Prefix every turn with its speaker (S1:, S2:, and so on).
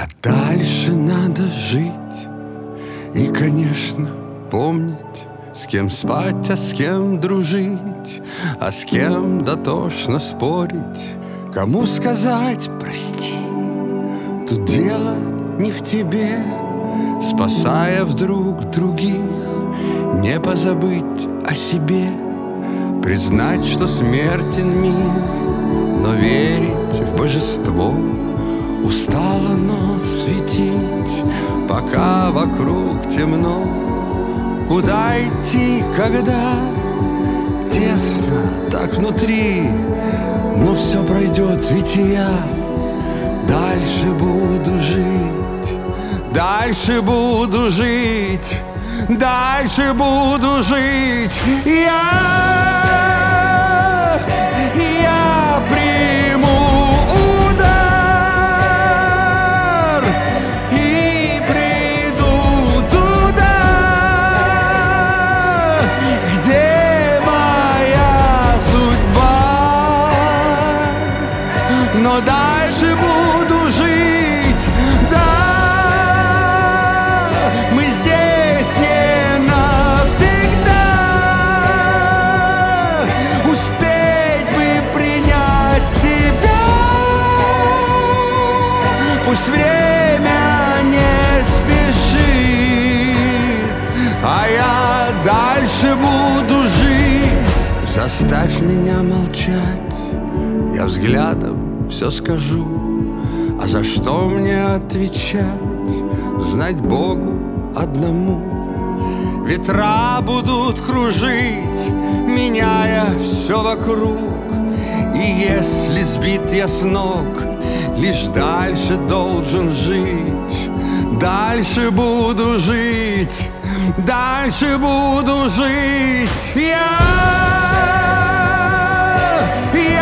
S1: А дальше надо жить и, конечно, помнить, с кем спать, а с кем дружить, а с кем дотошно спорить. Кому сказать прости? Тут дело не в тебе, спасая вдруг других, не позабыть о себе, признать, что смертен мир, но верить в божество. Устало нос светить, пока вокруг темно. Куда идти, когда тесно так внутри? Но все пройдет, ведь и я дальше буду жить, дальше буду жить, дальше буду жить. Я приму удар и приду туда, где моя судьба. Но дальше буду жить, да, мы здесь не навсегда. Успеть бы принять себя, пусть время не спешит, а я дальше буду жить. Заставь меня молчать, я взглядом все скажу, а за что мне отвечать, знать Богу одному. Ветра будут кружить, меняя все вокруг, и если сбит я с ног, лишь дальше должен жить, дальше буду жить, дальше буду жить. Я